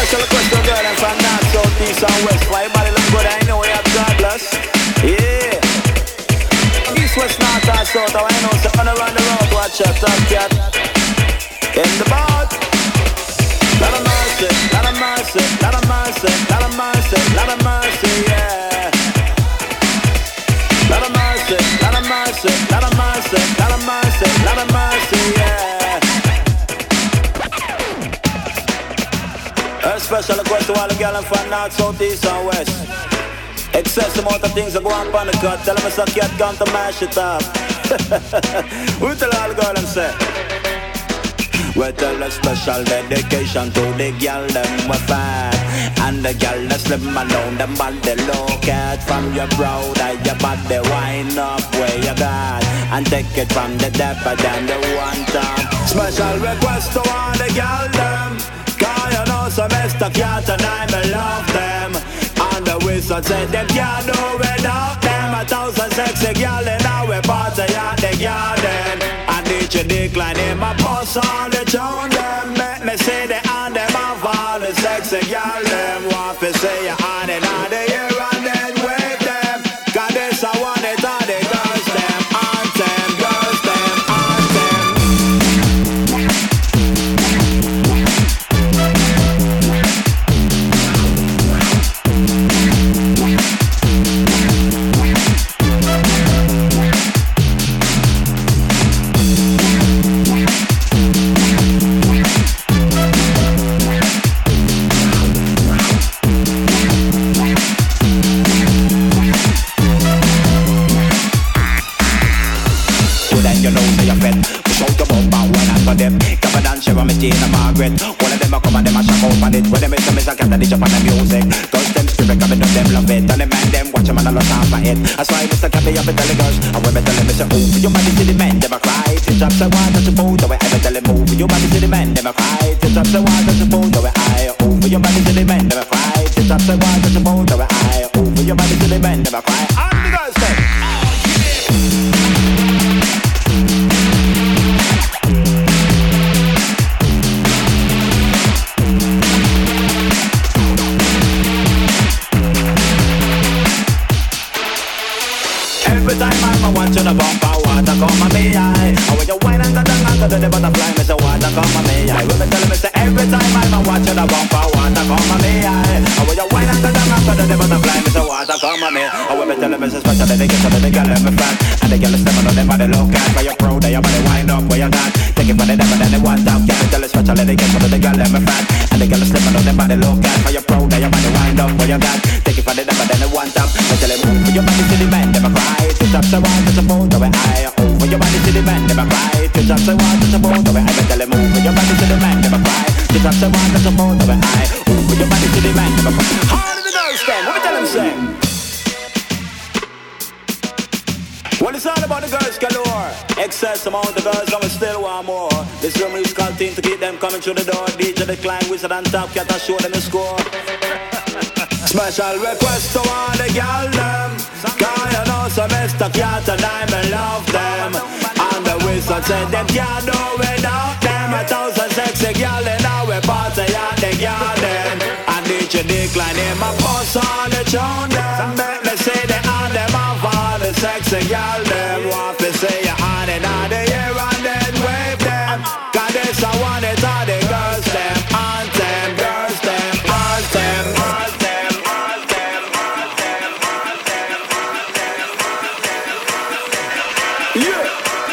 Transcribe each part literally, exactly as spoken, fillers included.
special request to a girl and from north, south, east and west. Why everybody look good, I know we have God bless. Yeah. East, west, north and south, I know so on around the road, watch out, top cat. In the boat. Lot of mercy, lot of mercy, lot of mercy, lot of mercy, lot of mercy, yeah. Lot of mercy, lot of mercy, lot of mercy, lot of mercy, lot of mercy, yeah. A special request to all the girls from north, south, east and west. Excess amount of things that go on on the cut. Tell them it's a cat come to mash it up. We tell all the girls and say we tell a special dedication to the girl them we fat. And the girl that slim alone, them body look at. From your broad and your body wind up where you got. And take it from the depth and the one time. Special request to all the girl them. Cause you know some Mister Cat and I me love them. And the wizard said them can't do without them. A thousand sexy girl in our party at the garden. And each decline in my boss on the tune them. Make me see the hand them off all the sexy girl them. Want to say your hand in all the year and then wave them. Cause this I want it all the girls them. On them, girls them, on them. Gina Margaret, one of them a come and them a shock up on it. When them is some is a cat that is up on the music. Cause them spirit coming up, them love it. And the man them watch them and a lot half of it. That's why Mister Cathy up and tell the girls. And when me tell them Mister Ooh, your body to the men, them a cry. It drops the water to food, the way I tell them move. Your body to the men, them a cry. It drops the water to food, the way I over your body to the men, them a cry. It drops the water to food, the way I over your body to the men, them a cry. And the girls say, every time I'm watching the bumper, water come on me eye. And when you whine and the down under the butterfly, me say water come on me eye. When me tell me say every time I'm watching the bumper, water come on me eye. And when you whine and the down under the butterfly, me say water come on me. And when me tell me say special dedication to the girl in me fan. And the girl is stepping on them body look at. Where you proud, your body wind up where you got. Take it for the devil and they want out. Can me tell me special dedication to the girl in me fan. And the girl is stepping on them body look at. Where you proud, your body wind up where you got. Take it for the devil and they want out. Me tell him move your body to the man, them a cry. It drops the water to food, the way I over your body to the man, them a cry. It drops the water to food, the way I tell him move your body to the man, them a cry. It drops the water to food, the way I over your body to the man, them a cry. How did the girls stand? Let me tell them sing. Well, it's all about the girls galore. Excess amount of girls, and we still want more. This is a musical team to keep them coming through the door. D J Decline, Wizard and Top Cat, I show them the score. Special request to all the girl them. Cause you know some Mister Cat and I me love them. And the wizard said them can't do without them. A thousand sexy girl in our party at the garden. And D J Decline in my boss on the tune them. Make me say the hand them off all the sexy girl them. Want to say your hand in all the year and then wave them. Cause this I want it all the girls them. On them, girls them, on them, on them. Yeah.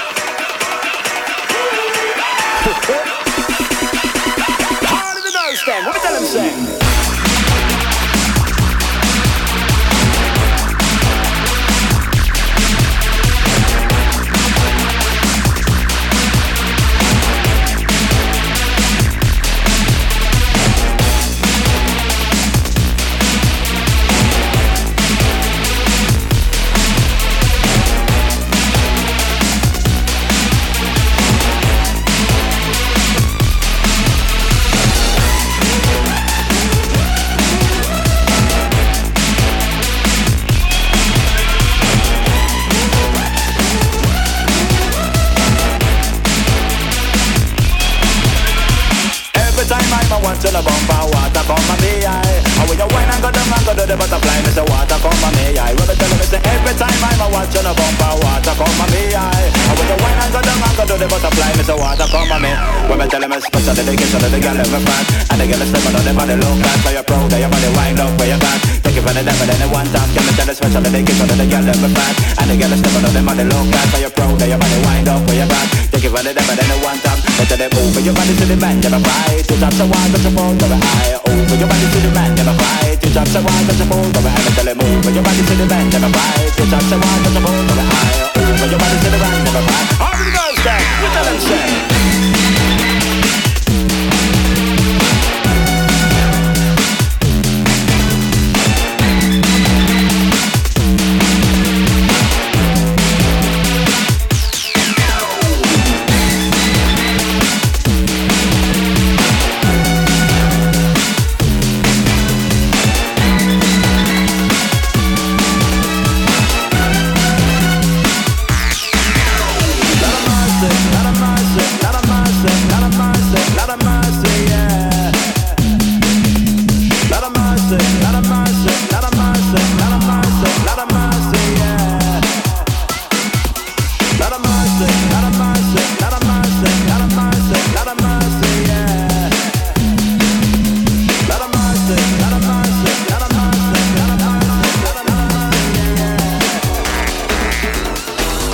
How did the girls stand? What me tell them say? come on me, I. And when you wine and go down and go do the butterfly, me say water come on me, I. When me tell me say every time I'm a watch on a bumper, water come on me, I. And when you wine and go down and go do the butterfly, me say water come on me. When me tell me special dedication to the girl ever fat, and the girl is stepping on the body look at, so you're proud of your body, wind up where you got. Take it for the devil and the one time, can me tell the special dedication to the girl ever fat, and the girl is stepping on the body look at, so you're proud of your body, wind up where you got. Take it for the devil and the one time, but to the move your body to the bend, you're right. Two taps of water to both of the eye.